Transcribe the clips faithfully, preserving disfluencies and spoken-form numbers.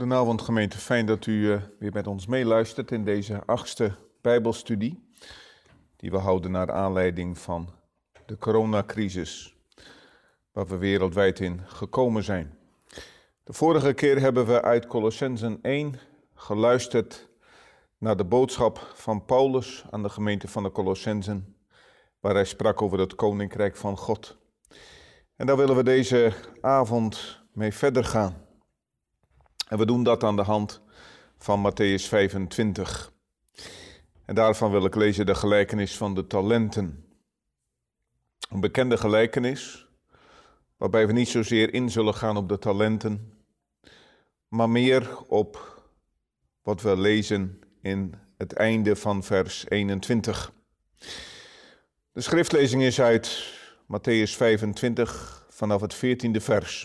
Goedenavond gemeente, fijn dat u uh, weer met ons meeluistert in deze achtste Bijbelstudie die we houden naar aanleiding van de coronacrisis waar we wereldwijd in gekomen zijn. De vorige keer hebben we uit Kolossenzen één geluisterd naar de boodschap van Paulus aan de gemeente van de Kolossenzen, waar hij sprak over het Koninkrijk van God. En daar willen we deze avond mee verder gaan. En we doen dat aan de hand van Matthäus vijfentwintig. En daarvan wil ik lezen de gelijkenis van de talenten. Een bekende gelijkenis, waarbij we niet zozeer in zullen gaan op de talenten, maar meer op wat we lezen in het einde van vers eenentwintig. De schriftlezing is uit Matthäus vijfentwintig vanaf het veertiende vers.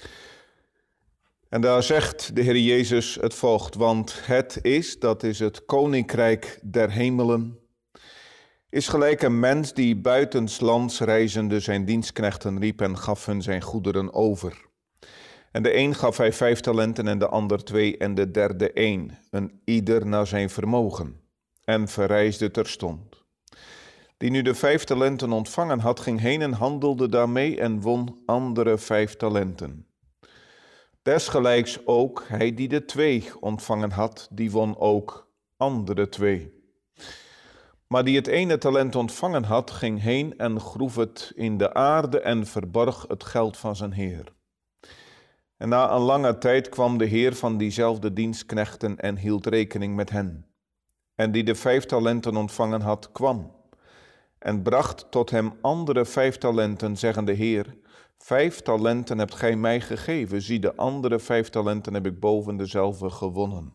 En daar zegt de Heer Jezus het volgt, want het is, dat is het koninkrijk der hemelen, is gelijk een mens die buitenslands reizende zijn dienstknechten riep en gaf hun zijn goederen over. En de een gaf hij vijf talenten en de ander twee en de derde één, een ieder naar zijn vermogen, en verreisde terstond. Die nu de vijf talenten ontvangen had, ging heen en handelde daarmee en won andere vijf talenten. Desgelijks ook hij die de twee ontvangen had, die won ook andere twee. Maar die het ene talent ontvangen had, ging heen en groef het in de aarde en verborg het geld van zijn heer. En na een lange tijd kwam de heer van diezelfde dienstknechten en hield rekening met hen. En die de vijf talenten ontvangen had, kwam en bracht tot hem andere vijf talenten, zeggende: Heer, vijf talenten hebt gij mij gegeven, zie de andere vijf talenten heb ik boven dezelfde gewonnen.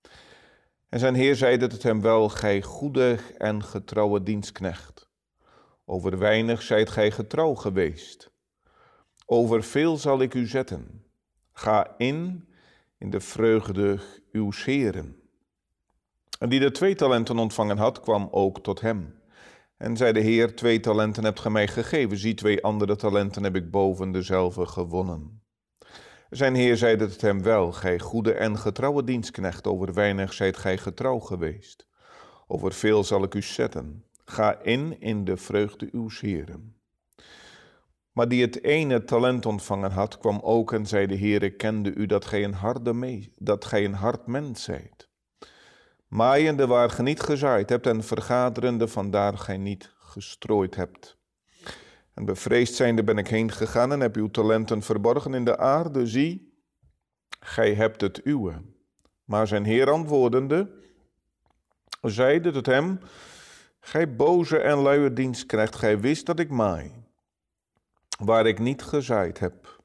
En zijn heer zeide tot hem: wel, gij goede en getrouwe dienstknecht. Over weinig zijt gij getrouw geweest. Over veel zal ik u zetten. Ga in, in de vreugde uws Heeren. En die de twee talenten ontvangen had, kwam ook tot hem. En zei de Heer: twee talenten hebt gij mij gegeven, zie twee andere talenten heb ik boven dezelfde gewonnen. Zijn Heer zeide tot hem: wel, gij goede en getrouwe dienstknecht, over weinig zijt gij getrouw geweest. Over veel zal ik u zetten. Ga in, in de vreugde uws Heeren. Maar die het ene talent ontvangen had, kwam ook en zei de Heer: ik kende u dat gij een harde mee, dat gij een hard mens zijt. Maaiende waar ge niet gezaaid hebt en vergaderende vandaar gij niet gestrooid hebt. En bevreesd zijnde ben ik heen gegaan en heb uw talenten verborgen in de aarde. Zie, gij hebt het uwe. Maar zijn heer antwoordende, zeide tot hem: gij boze en luie dienstknecht, gij wist dat ik maai, waar ik niet gezaaid heb.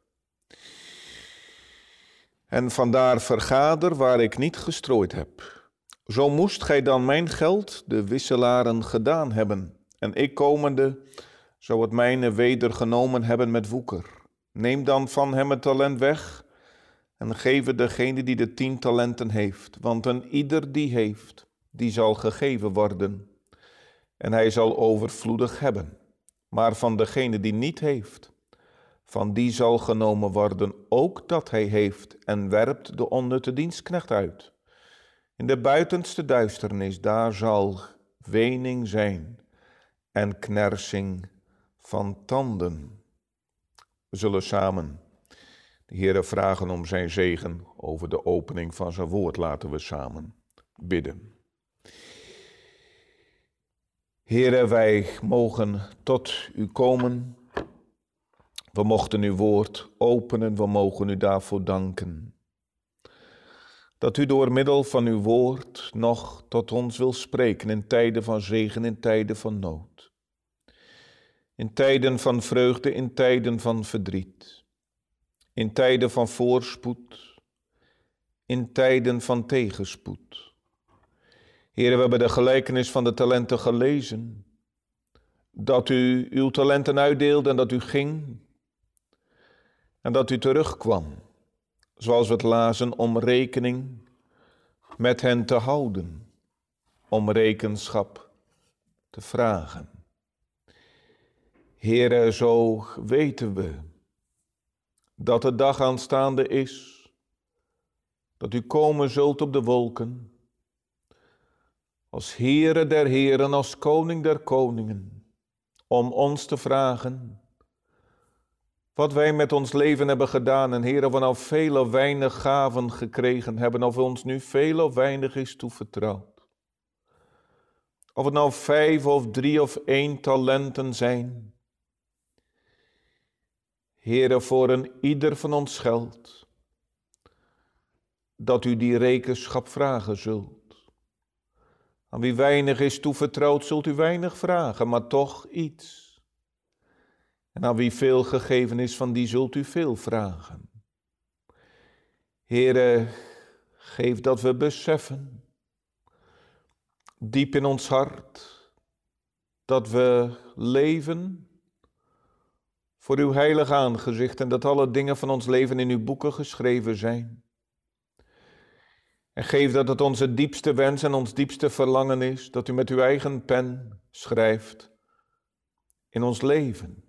En vandaar vergader, waar ik niet gestrooid heb. Zo moest gij dan mijn geld, de wisselaren, gedaan hebben. En ik komende, zou het mijne wedergenomen hebben met woeker. Neem dan van hem het talent weg en geef het degene die de tien talenten heeft. Want een ieder die heeft, die zal gegeven worden. En hij zal overvloedig hebben. Maar van degene die niet heeft, van die zal genomen worden ook dat hij heeft, en werpt de onnutte dienstknecht uit. In de buitenste duisternis, daar zal wening zijn en knersing van tanden. We zullen samen de Heere vragen om zijn zegen over de opening van zijn woord. Laten we samen bidden. Heere, wij mogen tot u komen. We mochten uw woord openen, we mogen u daarvoor danken. Dat u door middel van uw woord nog tot ons wil spreken in tijden van zegen, in tijden van nood. In tijden van vreugde, in tijden van verdriet. In tijden van voorspoed, in tijden van tegenspoed. Heere, we hebben de gelijkenis van de talenten gelezen. Dat u uw talenten uitdeelde en dat u ging. En dat u terugkwam. Zoals we het lazen, om rekening met hen te houden, om rekenschap te vragen. Heere, zo weten we dat de dag aanstaande is, dat u komen zult op de wolken, als Heere der Heren, als Koning der Koningen, om ons te vragen wat wij met ons leven hebben gedaan. En Heer, of we nou veel of weinig gaven gekregen hebben, of ons nu veel of weinig is toevertrouwd. Of het nou vijf of drie of één talenten zijn. Heere, voor een ieder van ons geldt dat u die rekenschap vragen zult. Aan wie weinig is toevertrouwd, zult u weinig vragen, maar toch iets. En aan wie veel gegeven is, van die zult u veel vragen. Heere, geef dat we beseffen, diep in ons hart, dat we leven voor uw heilig aangezicht en dat alle dingen van ons leven in uw boeken geschreven zijn. En geef dat het onze diepste wens en ons diepste verlangen is, dat u met uw eigen pen schrijft in ons leven.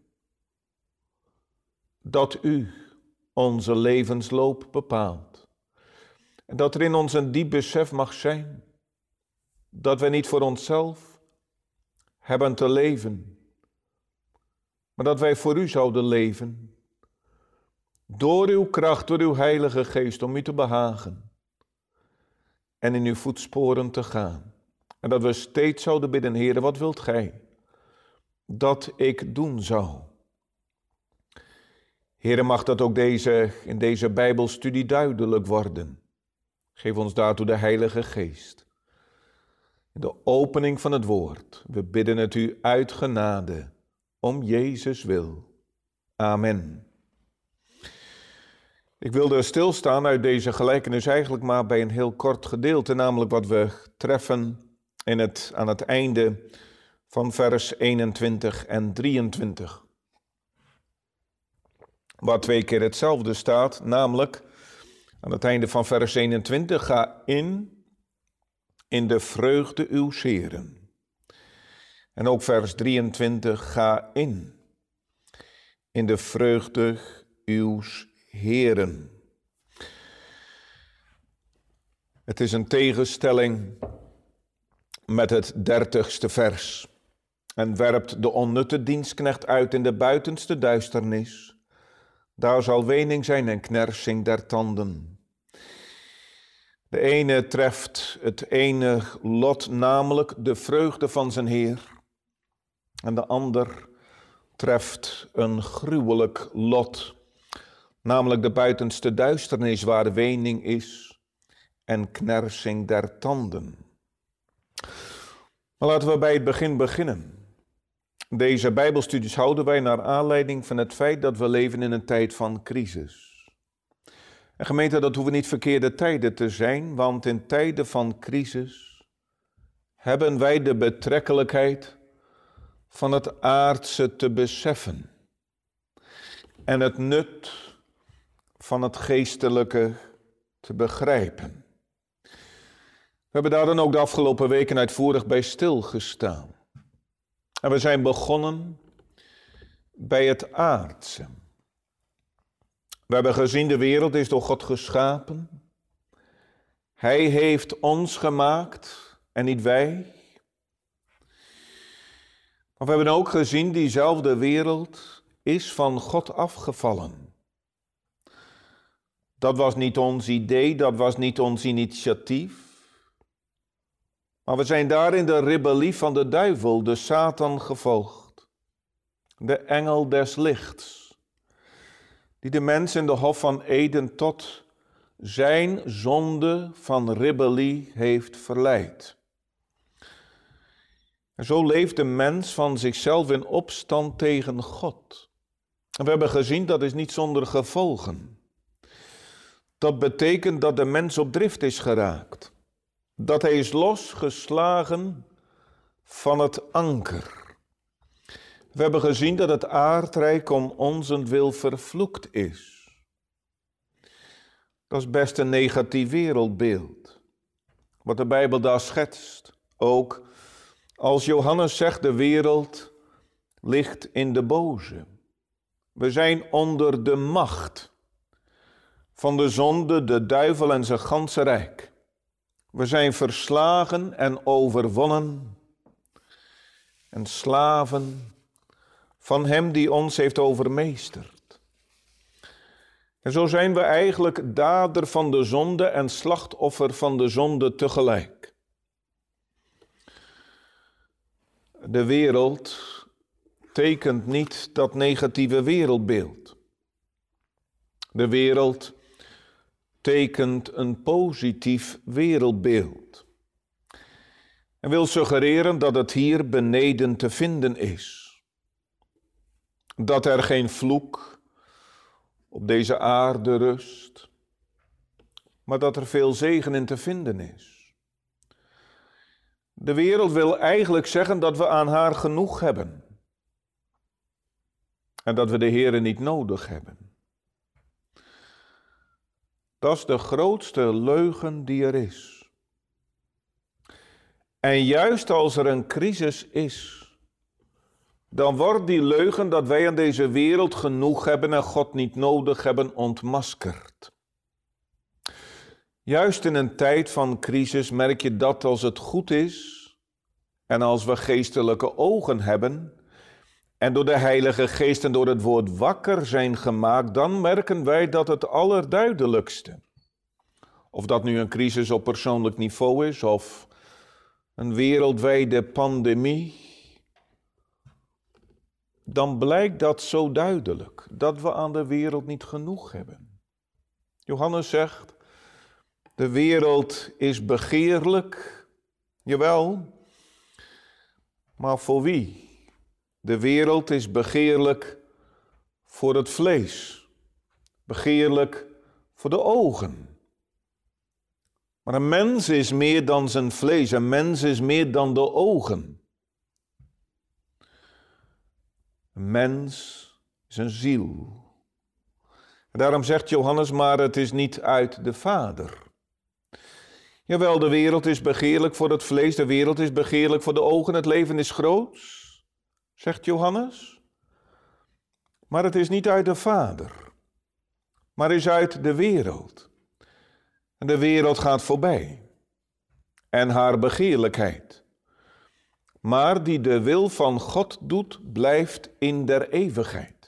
Dat u onze levensloop bepaalt. En dat er in ons een diep besef mag zijn, dat wij niet voor onszelf hebben te leven, maar dat wij voor u zouden leven. Door uw kracht, door uw Heilige Geest, om u te behagen. En in uw voetsporen te gaan. En dat we steeds zouden bidden, Heere, wat wilt gij dat ik doen zou? Heere, mag dat ook deze, in deze Bijbelstudie duidelijk worden. Geef ons daartoe de Heilige Geest. In de opening van het woord, we bidden het u uit genade, om Jezus wil. Amen. Ik wilde stilstaan uit deze gelijkenis eigenlijk maar bij een heel kort gedeelte, namelijk wat we treffen in het, aan het einde van vers eenentwintig en drieëntwintig. Waar twee keer hetzelfde staat, namelijk aan het einde van vers eenentwintig, ga in, in de vreugde uws Heeren. En ook vers drieëntwintig, ga in, in de vreugde uws Heeren. Het is een tegenstelling met het dertigste vers. En werpt de onnutte dienstknecht uit in de buitenste duisternis. Daar zal wening zijn en knersing der tanden. De ene treft het ene lot, namelijk de vreugde van zijn Heer. En de ander treft een gruwelijk lot, namelijk de buitenste duisternis waar wening is en knersing der tanden. Maar laten we bij het begin beginnen. Deze Bijbelstudies houden wij naar aanleiding van het feit dat we leven in een tijd van crisis. En gemeente, dat hoeven niet verkeerde tijden te zijn, want in tijden van crisis hebben wij de betrekkelijkheid van het aardse te beseffen en het nut van het geestelijke te begrijpen. We hebben daar dan ook de afgelopen weken uitvoerig bij stilgestaan. En we zijn begonnen bij het aardse. We hebben gezien, de wereld is door God geschapen. Hij heeft ons gemaakt en niet wij. Maar we hebben ook gezien, diezelfde wereld is van God afgevallen. Dat was niet ons idee, dat was niet ons initiatief. Maar we zijn daar in de rebellie van de duivel, de Satan, gevolgd. De engel des lichts, die de mens in de hof van Eden tot zijn zonde van rebellie heeft verleid. En zo leeft de mens van zichzelf in opstand tegen God. En we hebben gezien, dat is niet zonder gevolgen. Dat betekent dat de mens op drift is geraakt. Dat hij is losgeslagen van het anker. We hebben gezien dat het aardrijk om onzentwil vervloekt is. Dat is best een negatief wereldbeeld. Wat de Bijbel daar schetst. Ook als Johannes zegt, de wereld ligt in de boze. We zijn onder de macht van de zonde, de duivel en zijn ganse rijk. We zijn verslagen en overwonnen en slaven van hem die ons heeft overmeesterd. En zo zijn we eigenlijk dader van de zonde en slachtoffer van de zonde tegelijk. De wereld tekent niet dat negatieve wereldbeeld. De wereld tekent een positief wereldbeeld. En wil suggereren dat het hier beneden te vinden is. Dat er geen vloek op deze aarde rust, maar dat er veel zegen in te vinden is. De wereld wil eigenlijk zeggen dat we aan haar genoeg hebben. En dat we de Heere niet nodig hebben. Dat is de grootste leugen die er is. En juist als er een crisis is, dan wordt die leugen dat wij aan deze wereld genoeg hebben en God niet nodig hebben ontmaskerd. Juist in een tijd van crisis merk je dat als het goed is en als we geestelijke ogen hebben en door de Heilige Geest en door het woord wakker zijn gemaakt, dan merken wij dat het allerduidelijkste, of dat nu een crisis op persoonlijk niveau is of een wereldwijde pandemie, dan blijkt dat zo duidelijk dat we aan de wereld niet genoeg hebben. Johannes zegt, de wereld is begeerlijk, jawel, maar voor wie? De wereld is begeerlijk voor het vlees, begeerlijk voor de ogen. Maar een mens is meer dan zijn vlees, een mens is meer dan de ogen. Een mens is een ziel. En daarom zegt Johannes, maar het is niet uit de Vader. Jawel, de wereld is begeerlijk voor het vlees, de wereld is begeerlijk voor de ogen, het leven is groots, zegt Johannes. Maar het is niet uit de Vader, maar is uit de wereld. En de wereld gaat voorbij. En haar begeerlijkheid. Maar die de wil van God doet, blijft in der eeuwigheid.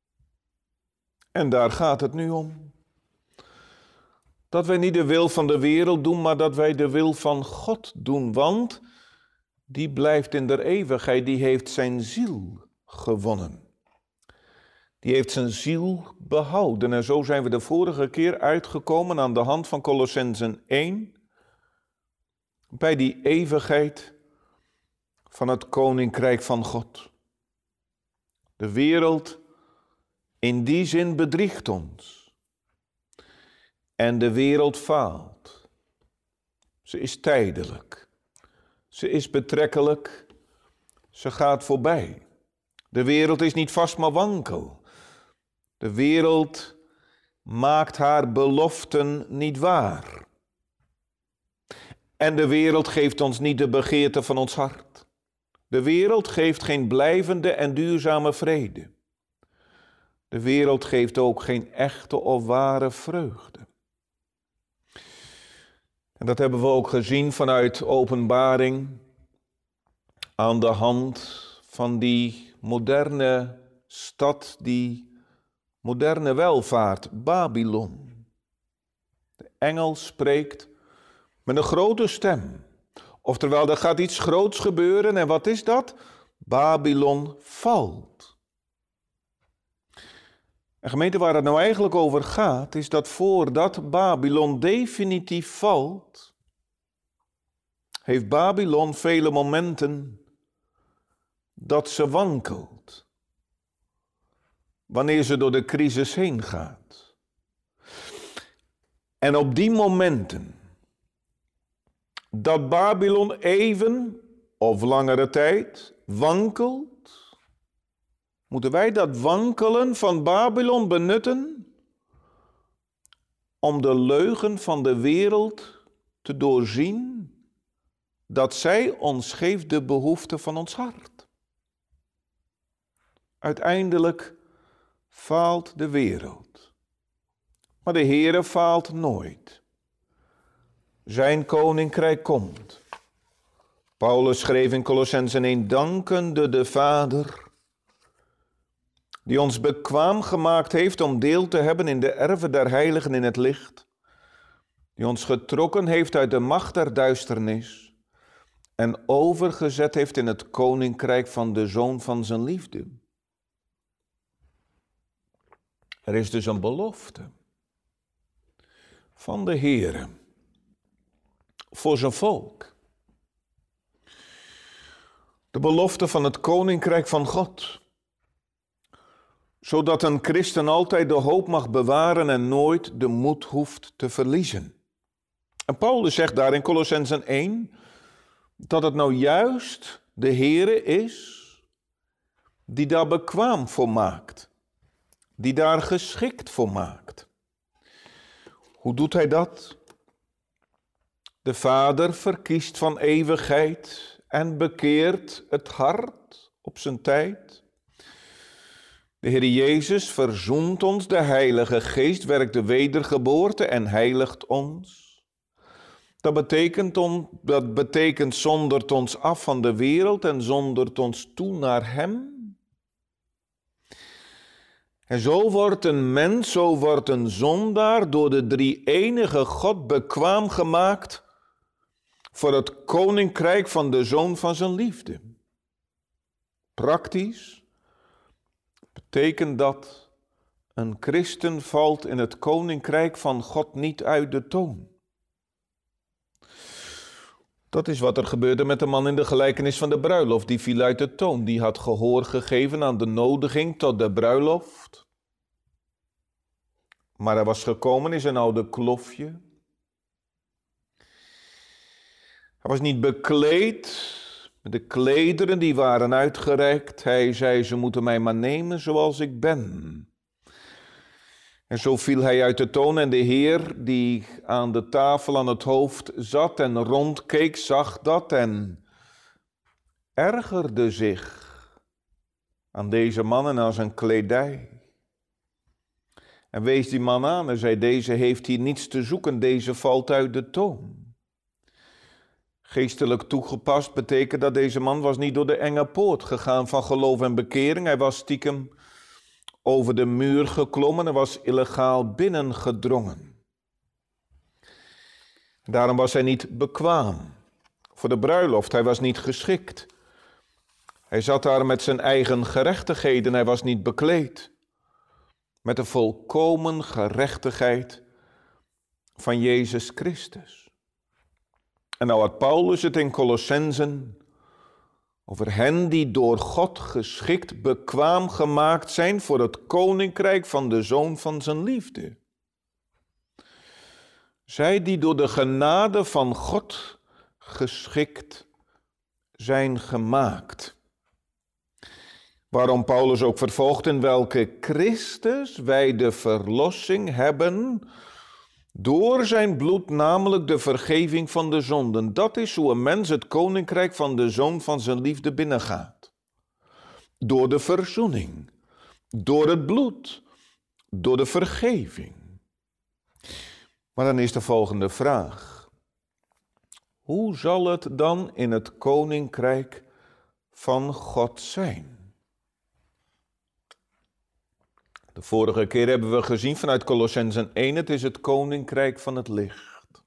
En daar gaat het nu om. Dat wij niet de wil van de wereld doen, maar dat wij de wil van God doen. Want die blijft in der eeuwigheid, die heeft zijn ziel gewonnen. Die heeft zijn ziel behouden. En zo zijn we de vorige keer uitgekomen aan de hand van Kolossenzen één. Bij die eeuwigheid van het koninkrijk van God. De wereld in die zin bedriegt ons. En de wereld faalt. Ze is tijdelijk. Ze is betrekkelijk. Ze gaat voorbij. De wereld is niet vast, maar wankel. De wereld maakt haar beloften niet waar. En de wereld geeft ons niet de begeerte van ons hart. De wereld geeft geen blijvende en duurzame vrede. De wereld geeft ook geen echte of ware vreugde. En dat hebben we ook gezien vanuit Openbaring aan de hand van die moderne stad, die moderne welvaart, Babylon. De engel spreekt met een grote stem. Oftewel, er gaat iets groots gebeuren en wat is dat? Babylon valt. En gemeente, waar het nou eigenlijk over gaat, is dat voordat Babylon definitief valt, heeft Babylon vele momenten dat ze wankelt. Wanneer ze door de crisis heen gaat. En op die momenten dat Babylon even of langere tijd wankelt, moeten wij dat wankelen van Babylon benutten om de leugen van de wereld te doorzien, dat zij ons geeft de behoefte van ons hart. Uiteindelijk faalt de wereld. Maar de Heere faalt nooit. Zijn koninkrijk komt. Paulus schreef in Kolossenzen één, dankende de Vader, die ons bekwaam gemaakt heeft om deel te hebben in de erve der heiligen in het licht, die ons getrokken heeft uit de macht der duisternis en overgezet heeft in het koninkrijk van de Zoon van zijn liefde. Er is dus een belofte van de Heere voor zijn volk. De belofte van het koninkrijk van God. Zodat een christen altijd de hoop mag bewaren en nooit de moed hoeft te verliezen. En Paulus zegt daar in Kolossenzen één dat het nou juist de Heere is die daar bekwaam voor maakt. Die daar geschikt voor maakt. Hoe doet hij dat? De Vader verkiest van eeuwigheid en bekeert het hart op zijn tijd. De Heer Jezus verzoent ons, de Heilige Geest werkt de wedergeboorte en heiligt ons. Dat betekent, on, dat betekent zondert ons af van de wereld en zondert ons toe naar Hem. En zo wordt een mens, zo wordt een zondaar door de drie-enige God bekwaam gemaakt voor het koninkrijk van de Zoon van zijn liefde. Praktisch betekent dat een christen valt in het koninkrijk van God niet uit de toon. Dat is wat er gebeurde met de man in de gelijkenis van de bruiloft. Die viel uit de toon. Die had gehoor gegeven aan de nodiging tot de bruiloft. Maar hij was gekomen in zijn oude klofje. Hij was niet bekleed met de klederen die waren uitgereikt. Hij zei, ze moeten mij maar nemen zoals ik ben. En zo viel hij uit de toon en de Heer die aan de tafel aan het hoofd zat en rondkeek, zag dat en ergerde zich aan deze man en aan zijn kledij. En wees die man aan en zei, deze heeft hier niets te zoeken, deze valt uit de toon. Geestelijk toegepast betekent dat deze man was niet door de enge poort gegaan van geloof en bekering. Hij was stiekem over de muur geklommen en was illegaal binnengedrongen. Daarom was hij niet bekwaam voor de bruiloft. Hij was niet geschikt. Hij zat daar met zijn eigen gerechtigheden. Hij was niet bekleed met de volkomen gerechtigheid van Jezus Christus. En nou had Paulus het in Kolossenzen over hen die door God geschikt bekwaam gemaakt zijn voor het koninkrijk van de Zoon van zijn liefde. Zij die door de genade van God geschikt zijn gemaakt. Waarom Paulus ook vervolgt, in welke Christus wij de verlossing hebben door zijn bloed, namelijk de vergeving van de zonden. Dat is hoe een mens het koninkrijk van de Zoon van zijn liefde binnengaat. Door de verzoening, door het bloed, door de vergeving. Maar dan is de volgende vraag. Hoe zal het dan in het koninkrijk van God zijn? De vorige keer hebben we gezien vanuit Kolossenzen één, het is het koninkrijk van het licht.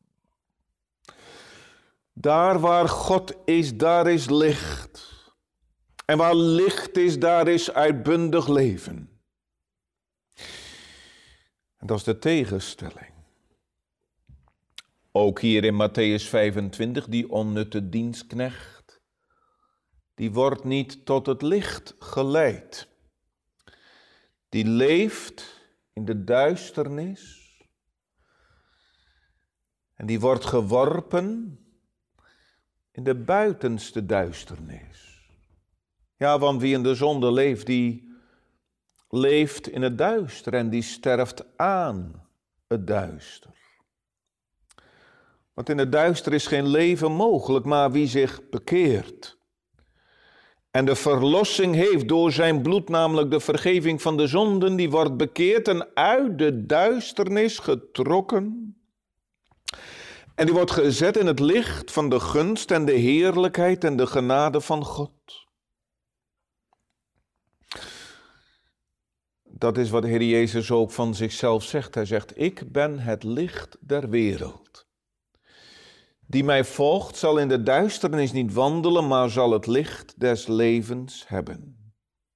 Daar waar God is, daar is licht. En waar licht is, daar is uitbundig leven. En dat is de tegenstelling. Ook hier in Matthäus vijfentwintig, die onnutte dienstknecht, die wordt niet tot het licht geleid. Die leeft in de duisternis en die wordt geworpen in de buitenste duisternis. Ja, want wie in de zonde leeft, die leeft in het duister en die sterft aan het duister. Want in het duister is geen leven mogelijk, maar wie zich bekeert En de verlossing heeft door zijn bloed, namelijk de vergeving van de zonden, die wordt bekeerd en uit de duisternis getrokken. En die wordt gezet in het licht van de gunst en de heerlijkheid en de genade van God. Dat is wat de Heer Jezus ook van zichzelf zegt. Hij zegt, ik ben het licht der wereld. Die mij volgt zal in de duisternis niet wandelen, maar zal het licht des levens hebben.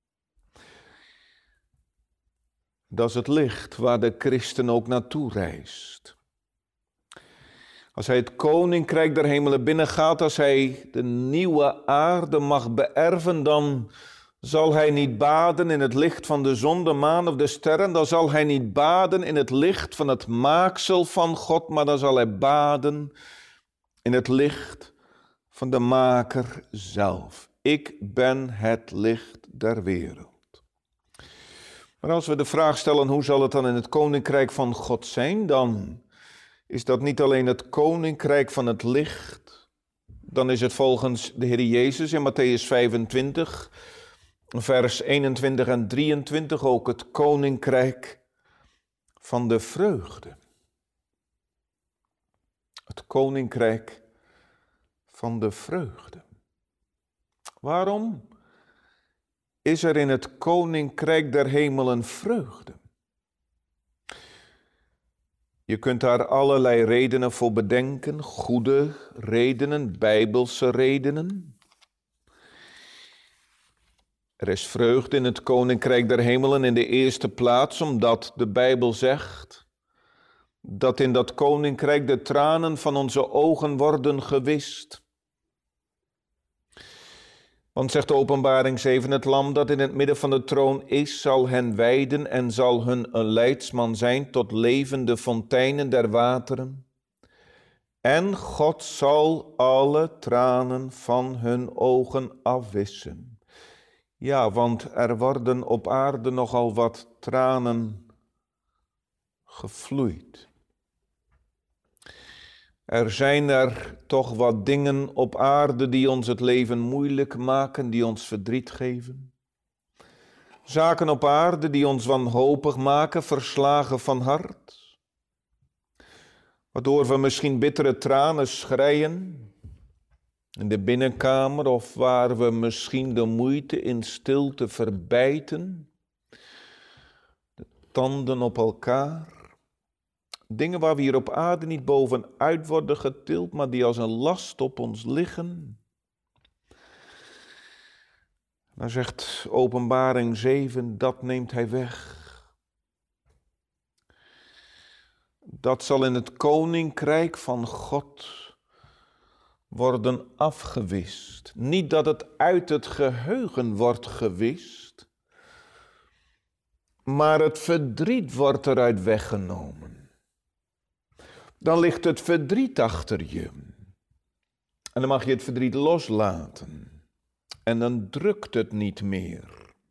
Dat is het licht waar de christen ook naartoe reist. Als hij het koninkrijk der hemelen binnengaat, als hij de nieuwe aarde mag beërven, dan zal hij niet baden in het licht van de zon, de maan of de sterren. Dan zal hij niet baden in het licht van het maaksel van God, maar dan zal hij baden in het licht van de Maker zelf. Ik ben het licht der wereld. Maar als we de vraag stellen, hoe zal het dan in het koninkrijk van God zijn, dan is dat niet alleen het koninkrijk van het licht. Dan is het volgens de Heer Jezus in Mattheüs vijfentwintig, vers eenentwintig en drieëntwintig ook het koninkrijk van de vreugde. Het koninkrijk van de vreugde. Waarom is er in het koninkrijk der hemelen vreugde? Je kunt daar allerlei redenen voor bedenken, goede redenen, bijbelse redenen. Er is vreugde in het koninkrijk der hemelen in de eerste plaats, omdat de Bijbel zegt dat in dat koninkrijk de tranen van onze ogen worden gewist. Want zegt de Openbaring zeven, het lam dat in het midden van de troon is, zal hen weiden en zal hun een leidsman zijn tot levende fonteinen der wateren. En God zal alle tranen van hun ogen afwissen. Ja, want er worden op aarde nogal wat tranen gevloeid. Er zijn er toch wat dingen op aarde die ons het leven moeilijk maken, die ons verdriet geven. Zaken op aarde die ons wanhopig maken, verslagen van hart. Waardoor we misschien bittere tranen schreien in de binnenkamer of waar we misschien de moeite in stilte verbijten. De tanden op elkaar. Dingen waar we hier op aarde niet bovenuit worden getild, maar die als een last op ons liggen. Dan zegt Openbaring zeven, dat neemt hij weg. Dat zal in het koninkrijk van God worden afgewist. Niet dat het uit het geheugen wordt gewist, maar het verdriet wordt eruit weggenomen. Dan ligt het verdriet achter je. En dan mag je het verdriet loslaten. En dan drukt het niet meer.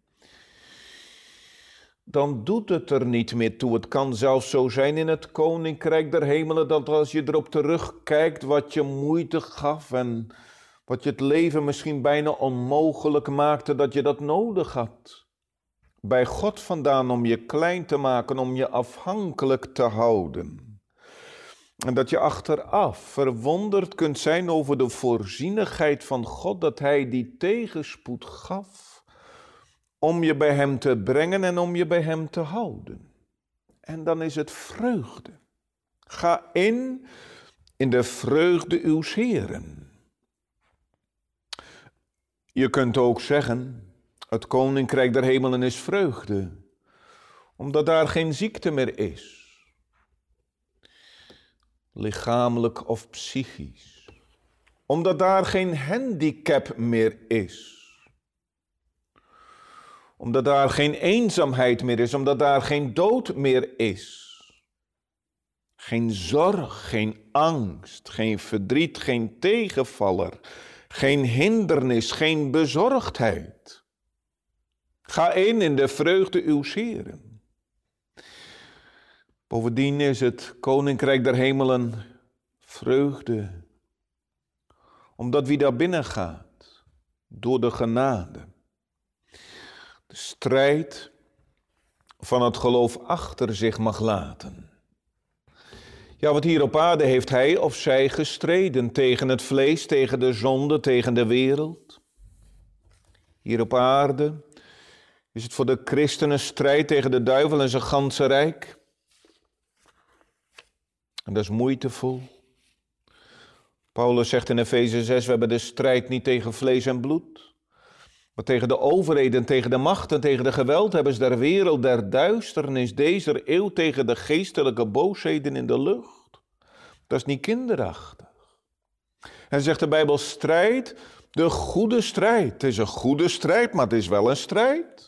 Dan doet het er niet meer toe. Het kan zelfs zo zijn in het koninkrijk der hemelen, dat als je erop terugkijkt wat je moeite gaf en wat je het leven misschien bijna onmogelijk maakte, dat je dat nodig had. Bij God vandaan om je klein te maken, om je afhankelijk te houden. En dat je achteraf verwonderd kunt zijn over de voorzienigheid van God, dat Hij die tegenspoed gaf om je bij Hem te brengen en om je bij Hem te houden. En dan is het vreugde. Ga in, in de vreugde uws Heeren. Je kunt ook zeggen, het koninkrijk der hemelen is vreugde, omdat daar geen ziekte meer is. Lichamelijk of psychisch. Omdat daar geen handicap meer is. Omdat daar geen eenzaamheid meer is. Omdat daar geen dood meer is. Geen zorg, geen angst, geen verdriet, geen tegenvaller. Geen hindernis, geen bezorgdheid. Ga in in de vreugde uws Heeren. Bovendien is het koninkrijk der hemelen vreugde, omdat wie daar binnen gaat, door de genade. De strijd van het geloof achter zich mag laten. Ja, want hier op aarde heeft hij of zij gestreden tegen het vlees, tegen de zonde, tegen de wereld. Hier op aarde is het voor de christenen strijd tegen de duivel en zijn ganse rijk. En dat is moeitevol. Paulus zegt in Efeze zes, we hebben de strijd niet tegen vlees en bloed, maar tegen de overheden, tegen de machten, tegen de gewelthebbers der wereld, der duisternis, deze eeuw, tegen de geestelijke boosheden in de lucht. Dat is niet kinderachtig. En zegt de Bijbel, strijd, de goede strijd. Het is een goede strijd, maar het is wel een strijd.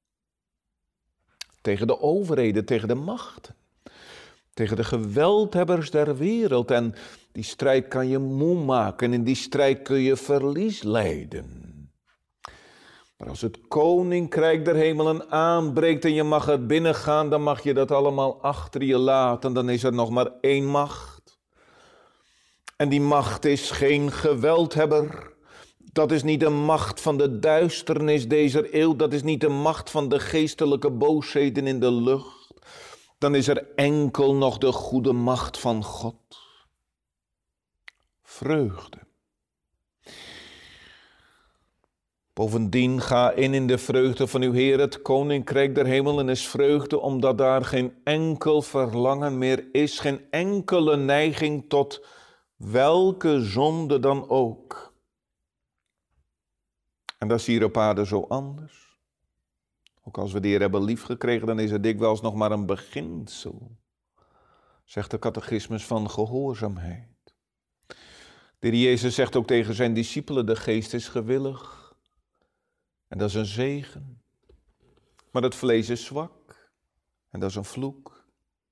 Tegen de overheden, tegen de machten. Tegen de geweldhebbers der wereld. En die strijd kan je moe maken. En in die strijd kun je verlies lijden. Maar als het koninkrijk der hemelen aanbreekt en je mag er binnen gaan, dan mag je dat allemaal achter je laten. Dan is er nog maar één macht. En die macht is geen geweldhebber. Dat is niet de macht van de duisternis deze eeuw. Dat is niet de macht van de geestelijke boosheden in de lucht. Dan is er enkel nog de goede macht van God. Vreugde. Bovendien ga in in de vreugde van uw Heer. Het koninkrijk der hemelen is vreugde, omdat daar geen enkel verlangen meer is, geen enkele neiging tot welke zonde dan ook. En dat is hier op aarde zo anders. Ook als we de Heer hebben liefgekregen, dan is het dikwijls nog maar een beginsel, zegt de catechismus van gehoorzaamheid. De Heer Jezus zegt ook tegen zijn discipelen, de geest is gewillig. En dat is een zegen. Maar het vlees is zwak. En dat is een vloek.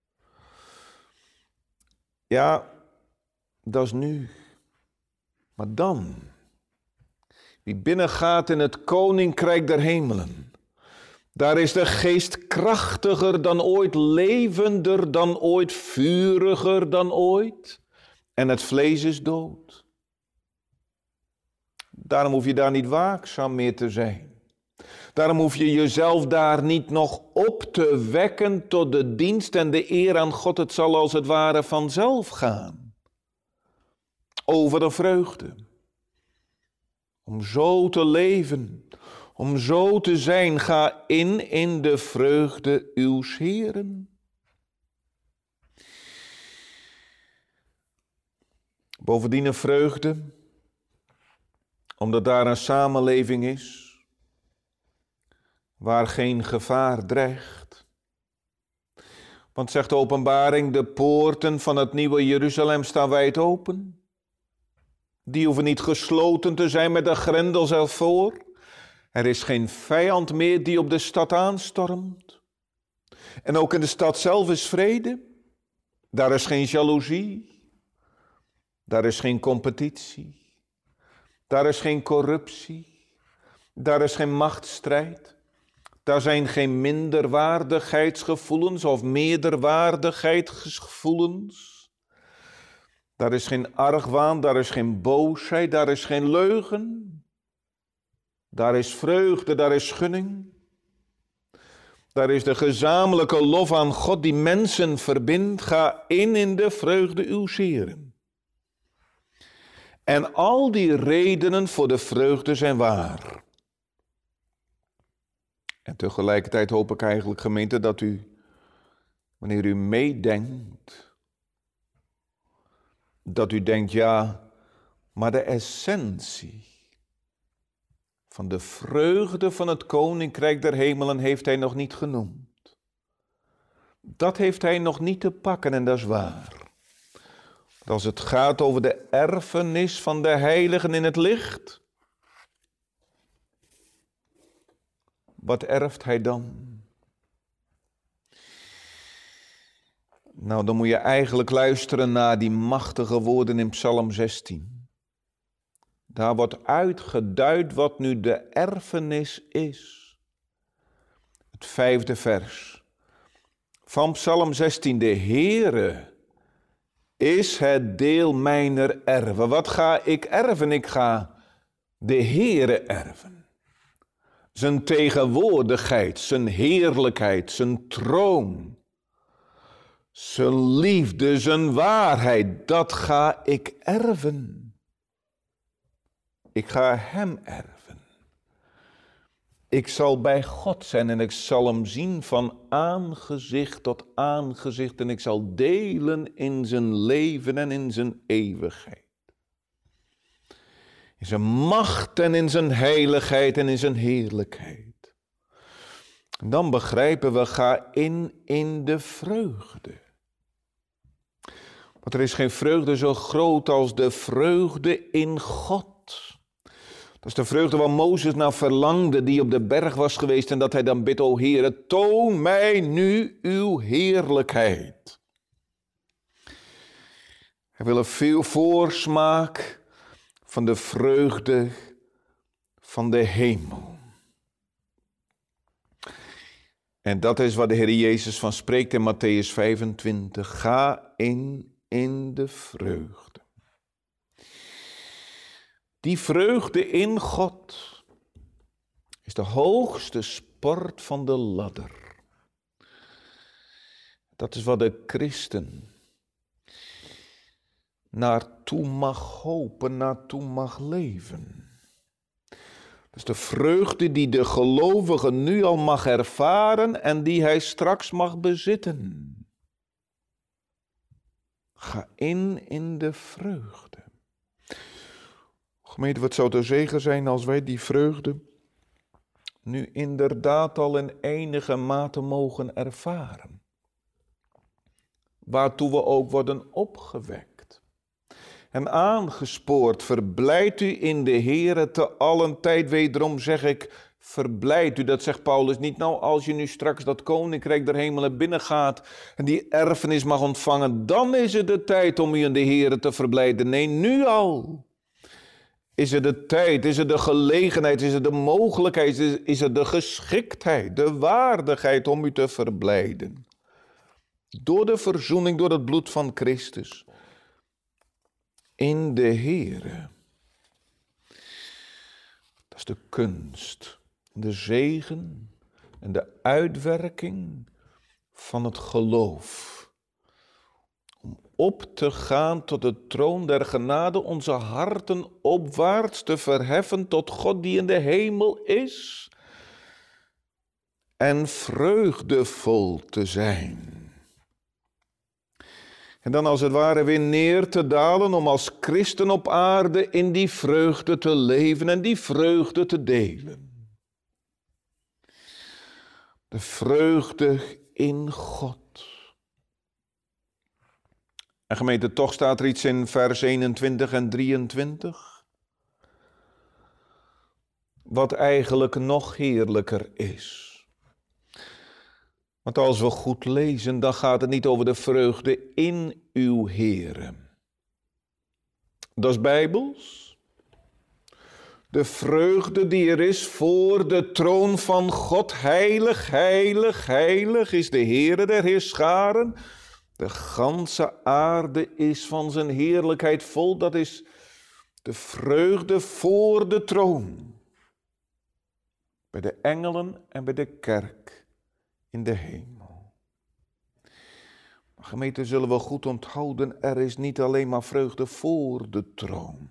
Ja, dat is nu. Maar dan, wie binnengaat in het koninkrijk der hemelen, daar is de geest krachtiger dan ooit, levender dan ooit, vuriger dan ooit. En het vlees is dood. Daarom hoef je daar niet waakzaam meer te zijn. Daarom hoef je jezelf daar niet nog op te wekken tot de dienst en de eer aan God. Het zal als het ware vanzelf gaan. Over de vreugde. Om zo te leven, om zo te zijn, ga in in de vreugde uws Heeren. Bovendien een vreugde, omdat daar een samenleving is waar geen gevaar dreigt. Want zegt de openbaring, de poorten van het nieuwe Jeruzalem staan wijd open. Die hoeven niet gesloten te zijn met de grendels ervoor. Er is geen vijand meer die op de stad aanstormt. En ook in de stad zelf is vrede. Daar is geen jaloezie. Daar is geen competitie. Daar is geen corruptie. Daar is geen machtsstrijd. Daar zijn geen minderwaardigheidsgevoelens of meerderwaardigheidsgevoelens. Daar is geen argwaan, daar is geen boosheid, daar is geen leugen. Daar is vreugde, daar is gunning. Daar is de gezamenlijke lof aan God die mensen verbindt. Ga in in de vreugde uws Heeren. En al die redenen voor de vreugde zijn waar. En tegelijkertijd hoop ik eigenlijk, gemeente, dat u, wanneer u meedenkt, dat u denkt, ja, maar de essentie van de vreugde van het koninkrijk der hemelen heeft hij nog niet genoemd. Dat heeft hij nog niet te pakken en dat is waar. Als het gaat over de erfenis van de heiligen in het licht, wat erft hij dan? Nou, dan moet je eigenlijk luisteren naar die machtige woorden in Psalm zestien. Daar wordt uitgeduid wat nu de erfenis is. Het vijfde vers van Psalm zestien. De Heere is het deel mijner erven. Wat ga ik erven? Ik ga de Heere erven. Zijn tegenwoordigheid, zijn heerlijkheid, zijn troon, zijn liefde, zijn waarheid, dat ga ik erven. Ik ga hem erven. Ik zal bij God zijn en ik zal hem zien van aangezicht tot aangezicht en ik zal delen in zijn leven en in zijn eeuwigheid. In zijn macht en in zijn heiligheid en in zijn heerlijkheid. En dan begrijpen we, ga in in de vreugde. Want er is geen vreugde zo groot als de vreugde in God. Dat is de vreugde waar Mozes naar verlangde, die op de berg was geweest en dat hij dan bidt, o Heere, toon mij nu uw heerlijkheid. Hij wil een veel voorsmaak van de vreugde van de hemel. En dat is waar de Heer Jezus van spreekt in Matthäus vijfentwintig. Ga in in de vreugde. Die vreugde in God is de hoogste sport van de ladder. Dat is wat de christen naartoe mag hopen, naartoe mag leven. Dat is de vreugde die de gelovige nu al mag ervaren en die hij straks mag bezitten. Ga in in de vreugde. Gemeente, wat zou de zegen zijn als wij die vreugde nu inderdaad al in enige mate mogen ervaren. Waartoe we ook worden opgewekt. En aangespoord, verblijd u in de Heere te allen tijd. Wederom zeg ik, verblijd u. Dat zegt Paulus niet. Nou, als je nu straks dat koninkrijk der hemelen binnengaat en die erfenis mag ontvangen, dan is het de tijd om u in de Heere te verblijden. Nee, nu al. Is het de tijd, is het de gelegenheid, is het de mogelijkheid, is, is het de geschiktheid, de waardigheid om u te verblijden. Door de verzoening, door het bloed van Christus. In de Heere. Dat is de kunst, de zegen en de uitwerking van het geloof. Om op te gaan tot de troon der genade, onze harten opwaarts te verheffen tot God die in de hemel is. En vreugdevol te zijn. En dan als het ware weer neer te dalen om als christen op aarde in die vreugde te leven en die vreugde te delen. De vreugde in God. En gemeente, toch staat er iets in vers eenentwintig en drieëntwintig. Wat eigenlijk nog heerlijker is. Want als we goed lezen, dan gaat het niet over de vreugde in uw Heere. Dat is bijbels. De vreugde die er is voor de troon van God. Heilig, heilig, heilig is de Heere der Heerscharen. De ganse aarde is van zijn heerlijkheid vol. Dat is de vreugde voor de troon. Bij de engelen en bij de kerk in de hemel. Maar gemeente, zullen we goed onthouden, er is niet alleen maar vreugde voor de troon.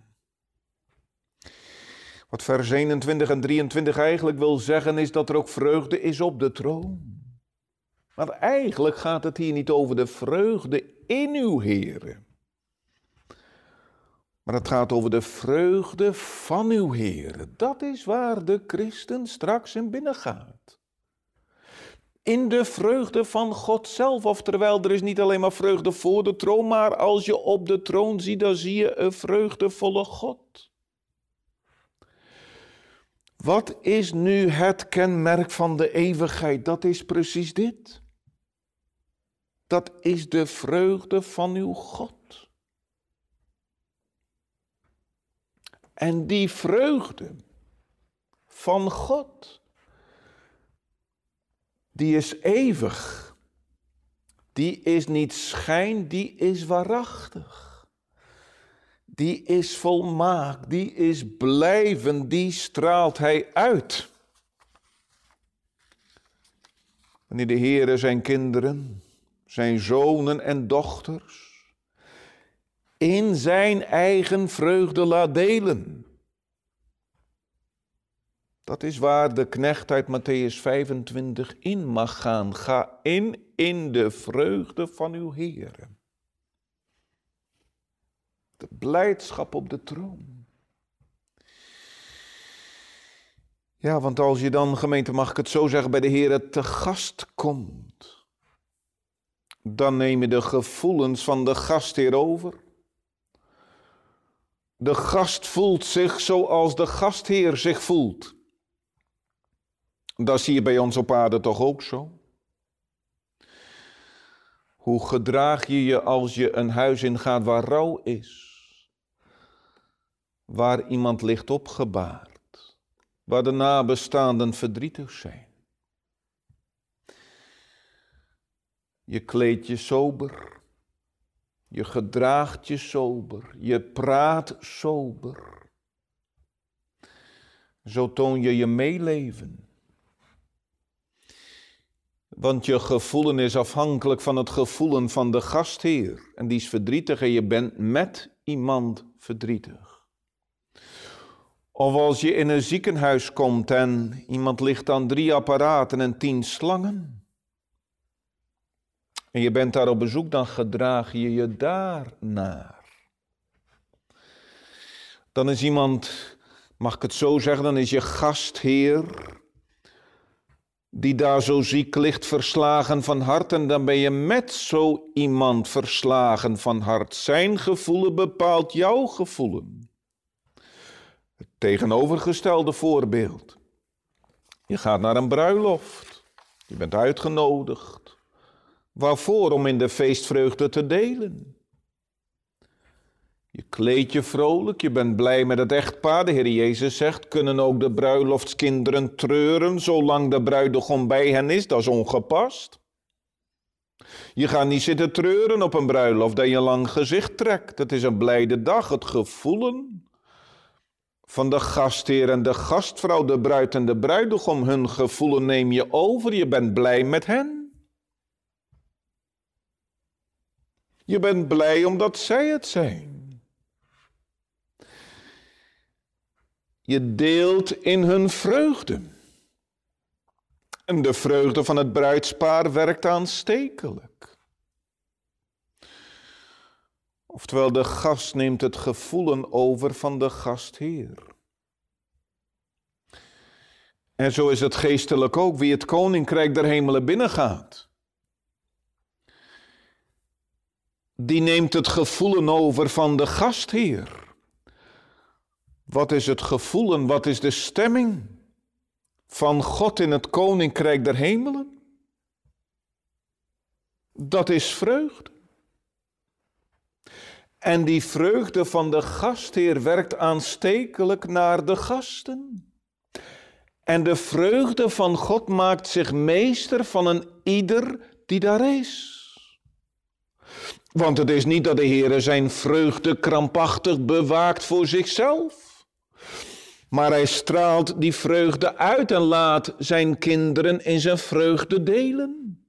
Wat vers eenentwintig en drieëntwintig eigenlijk wil zeggen, is dat er ook vreugde is op de troon. Maar eigenlijk gaat het hier niet over de vreugde in uw Heere. Maar het gaat over de vreugde van uw Heere. Dat is waar de christen straks in binnengaat. In de vreugde van God zelf. Oftewel, er is niet alleen maar vreugde voor de troon, maar als je op de troon ziet, dan zie je een vreugdevolle God. Wat is nu het kenmerk van de eeuwigheid? Dat is precies dit. Dat is de vreugde van uw God. En die vreugde van God, die is eeuwig. Die is niet schijn, die is waarachtig. die is volmaakt, die is blijvend, die straalt hij uit. Wanneer de Heere zijn kinderen, zijn zonen en dochters, in zijn eigen vreugde laat delen. Dat is waar de knecht uit Mattheüs vijfentwintig in mag gaan. Ga in in de vreugde van uw Heere. De blijdschap op de troon. Ja, want als je dan, gemeente, mag ik het zo zeggen, bij de Heere te gast komt, dan neem je de gevoelens van de gastheer over. De gast voelt zich zoals de gastheer zich voelt. Dat zie je bij ons op aarde toch ook zo? Hoe gedraag je je als je een huis ingaat waar rouw is? Waar iemand ligt opgebaard? Waar de nabestaanden verdrietig zijn? Je kleedt je sober. Je gedraagt je sober. Je praat sober. Zo toon je je meeleven. Want je gevoelen is afhankelijk van het gevoelen van de gastheer. En die is verdrietig en je bent met iemand verdrietig. Of als je in een ziekenhuis komt en iemand ligt aan drie apparaten en tien slangen. En je bent daar op bezoek, dan gedraag je je daarnaar. Dan is iemand, mag ik het zo zeggen, dan is je gastheer, die daar zo ziek ligt, verslagen van hart, en dan ben je met zo iemand verslagen van hart. Zijn gevoelen bepaalt jouw gevoelen. Het tegenovergestelde voorbeeld. Je gaat naar een bruiloft. Je bent uitgenodigd. Waarvoor? Om in de feestvreugde te delen. Je kleed je vrolijk, je bent blij met het echtpaar. De Heer Jezus zegt, kunnen ook de bruiloftskinderen treuren zolang de bruidegom bij hen is? Dat is ongepast. Je gaat niet zitten treuren op een bruiloft dat je een lang gezicht trekt. Het is een blijde dag. Het gevoelen van de gastheer en de gastvrouw, de bruid en de bruidegom, hun gevoelen neem je over. Je bent blij met hen. Je bent blij omdat zij het zijn. Je deelt in hun vreugde. En de vreugde van het bruidspaar werkt aanstekelijk. Oftewel, de gast neemt het gevoelen over van de gastheer. En zo is het geestelijk ook, wie het koninkrijk der hemelen binnengaat. Die neemt het gevoelen over van de gastheer. Wat is het gevoelen, wat is de stemming van God in het koninkrijk der hemelen? Dat is vreugde. En die vreugde van de gastheer werkt aanstekelijk naar de gasten. En de vreugde van God maakt zich meester van een ieder die daar is. Want het is niet dat de Heere zijn vreugde krampachtig bewaakt voor zichzelf. Maar hij straalt die vreugde uit en laat zijn kinderen in zijn vreugde delen.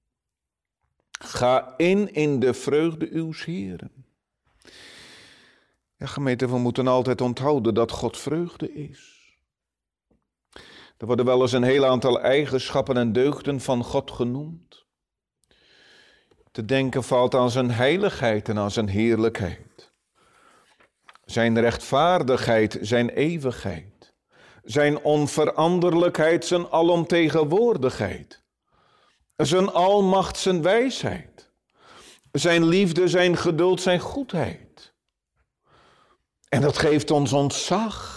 Ga in in de vreugde uws Heeren. Ja, gemeente, we moeten altijd onthouden dat God vreugde is. Er worden wel eens een heel aantal eigenschappen en deugden van God genoemd. Te denken valt aan zijn heiligheid en aan zijn heerlijkheid. Zijn rechtvaardigheid, zijn eeuwigheid. Zijn onveranderlijkheid, zijn alomtegenwoordigheid. Zijn almacht, zijn wijsheid. Zijn liefde, zijn geduld, zijn goedheid. En dat geeft ons ontzag.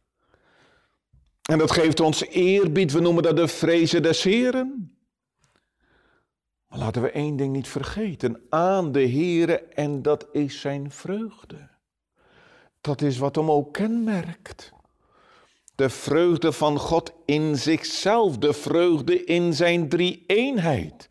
En dat geeft ons eerbied, we noemen dat de vrezen des Heeren. Maar laten we één ding niet vergeten, aan de Heere, en dat is zijn vreugde. Dat is wat hem ook kenmerkt. De vreugde van God in zichzelf, de vreugde in zijn drie-eenheid.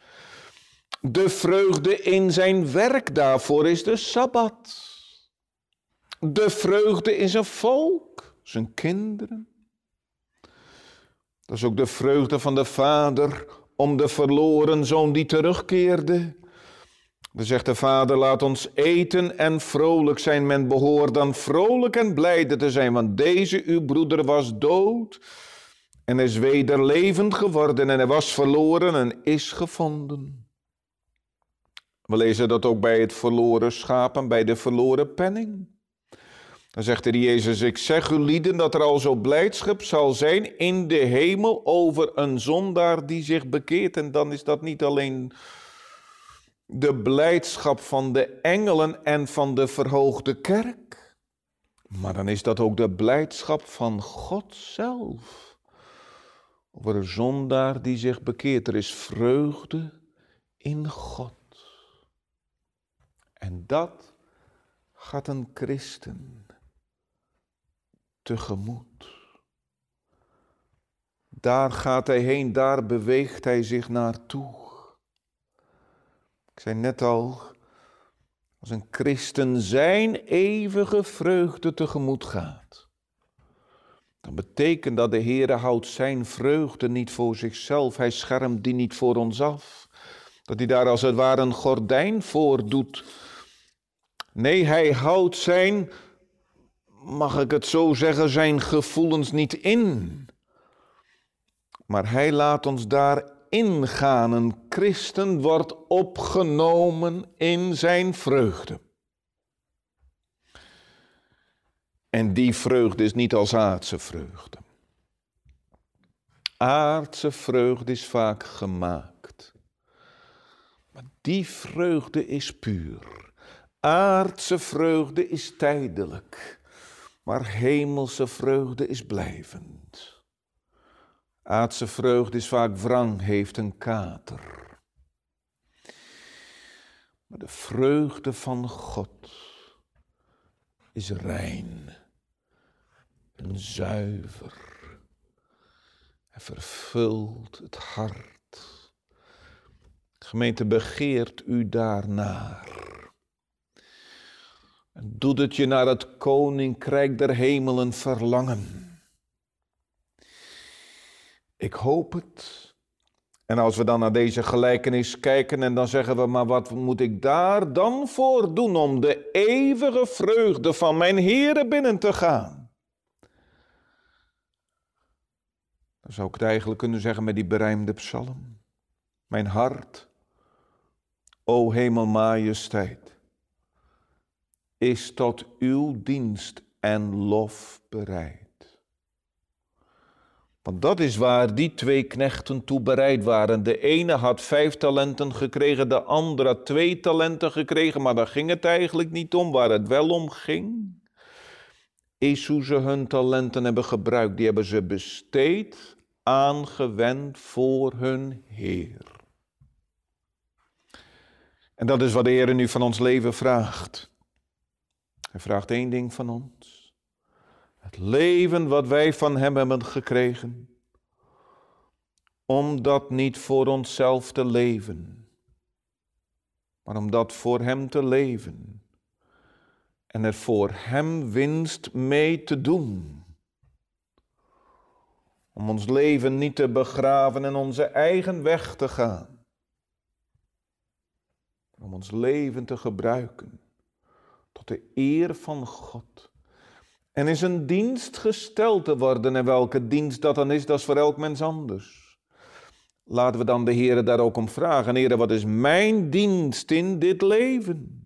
De vreugde in zijn werk, daarvoor is de Sabbat. De vreugde in zijn volk, zijn kinderen. Dat is ook de vreugde van de vader om de verloren zoon die terugkeerde. Dan zegt de vader, laat ons eten en vrolijk zijn. Men behoort dan vrolijk en blijde te zijn, want deze uw broeder was dood en is weder levend geworden en hij was verloren en is gevonden. We lezen dat ook bij het verloren schaap en bij de verloren penning. Dan zegt de Jezus, ik zeg u lieden dat er al zo blijdschap zal zijn in de hemel over een zondaar die zich bekeert. En dan is dat niet alleen de blijdschap van de engelen en van de verhoogde kerk, maar dan is dat ook de blijdschap van God zelf. Over een zondaar die zich bekeert. Er is vreugde in God. En dat gaat een christen tegemoet. Daar gaat hij heen, daar beweegt hij zich naartoe. Ik zei net al, als een christen zijn eeuwige vreugde tegemoet gaat, dan betekent dat de Heere houdt zijn vreugde niet voor zichzelf, hij schermt die niet voor ons af. Dat hij daar als het ware een gordijn voor doet. Nee, hij houdt zijn, mag ik het zo zeggen, zijn gevoelens niet in. Maar hij laat ons daarin gaan. Een christen wordt opgenomen in zijn vreugde. En die vreugde is niet als aardse vreugde. Aardse vreugde is vaak gemaakt. Maar die vreugde is puur. Aardse vreugde is tijdelijk, maar hemelse vreugde is blijvend. Aardse vreugde is vaak wrang, heeft een kater. Maar de vreugde van God is rein en zuiver. Hij vervult het hart. Gemeente, begeert u daarnaar. Doet het je naar het koninkrijk der hemelen verlangen. Ik hoop het. En als we dan naar deze gelijkenis kijken en dan zeggen we, maar wat moet ik daar dan voor doen om de eeuwige vreugde van mijn Heere binnen te gaan? Dan zou ik het eigenlijk kunnen zeggen met die berijmde psalm. Mijn hart, o hemelmajesteit, is tot uw dienst en lof bereid. Want dat is waar die twee knechten toe bereid waren. De ene had vijf talenten gekregen, de andere had twee talenten gekregen, maar daar ging het eigenlijk niet om. Waar het wel om ging, is hoe ze hun talenten hebben gebruikt. Die hebben ze besteed, aangewend voor hun Heer. En dat is wat de Heer nu van ons leven vraagt. Hij vraagt één ding van ons. Het leven wat wij van hem hebben gekregen. Om dat niet voor onszelf te leven. Maar om dat voor hem te leven. En er voor hem winst mee te doen. Om ons leven niet te begraven en onze eigen weg te gaan. Om ons leven te gebruiken. Tot de eer van God. En in zijn dienst gesteld te worden. En welke dienst dat dan is, dat is voor elk mens anders. Laten we dan de Heere daar ook om vragen. Heere, wat is mijn dienst in dit leven?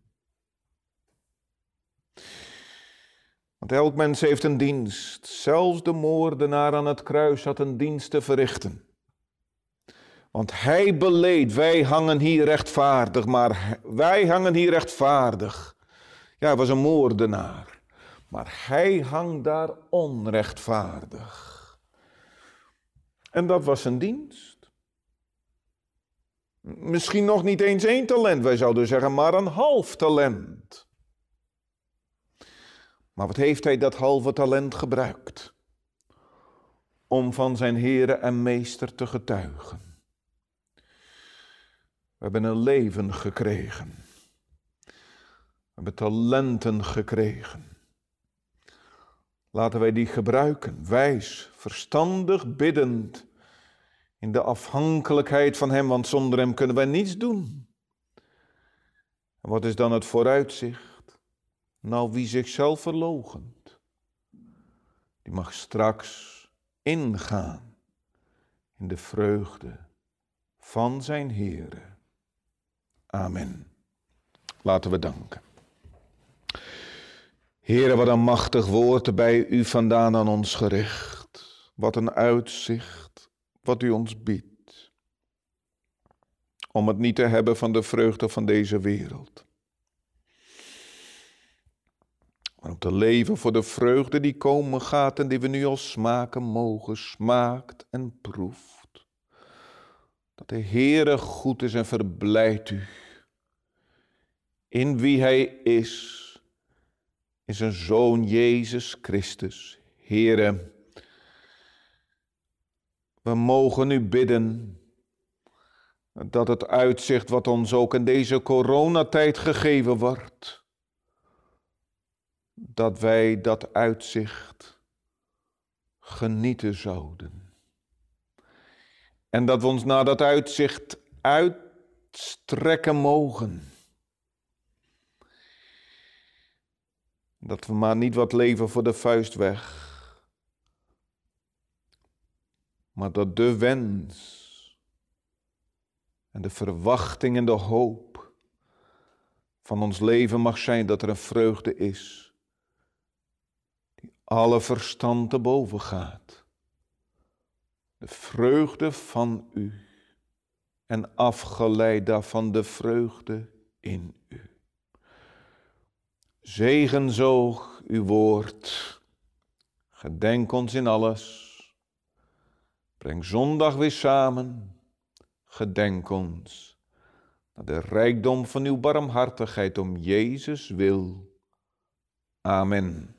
Want elk mens heeft een dienst. Zelfs de moordenaar aan het kruis had een dienst te verrichten. Want hij beleed, wij hangen hier rechtvaardig, maar wij hangen hier rechtvaardig. Ja, hij was een moordenaar. Maar hij hangt daar onrechtvaardig. En dat was zijn dienst. Misschien nog niet eens één talent, wij zouden zeggen, maar een half talent. Maar wat heeft hij dat halve talent gebruikt? Om van zijn Heere en Meester te getuigen. We hebben een leven gekregen. We hebben talenten gekregen. Laten wij die gebruiken, wijs, verstandig, biddend, in de afhankelijkheid van Hem, want zonder Hem kunnen wij niets doen. En wat is dan het vooruitzicht? Nou, wie zichzelf verloochent, die mag straks ingaan in de vreugde van zijn Heere. Amen. Laten we danken. Heere, wat een machtig woord bij u vandaan aan ons gericht. Wat een uitzicht wat u ons biedt. Om het niet te hebben van de vreugde van deze wereld. Maar om te leven voor de vreugde die komen gaat en die we nu al smaken mogen, smaakt en proeft. Dat de Heere goed is en verblijdt u in wie Hij is, in zijn Zoon Jezus Christus. Heere, we mogen u bidden dat het uitzicht wat ons ook in deze coronatijd gegeven wordt, dat wij dat uitzicht genieten zouden. En dat we ons naar dat uitzicht uitstrekken mogen. Dat we maar niet wat leven voor de vuist weg. Maar dat de wens en de verwachting en de hoop van ons leven mag zijn dat er een vreugde is die alle verstand te boven gaat. De vreugde van u en afgeleid daarvan de vreugde in u. Zegen zo uw woord. Gedenk ons in alles. Breng zondag weer samen. Gedenk ons naar de rijkdom van uw barmhartigheid om Jezus wil. Amen.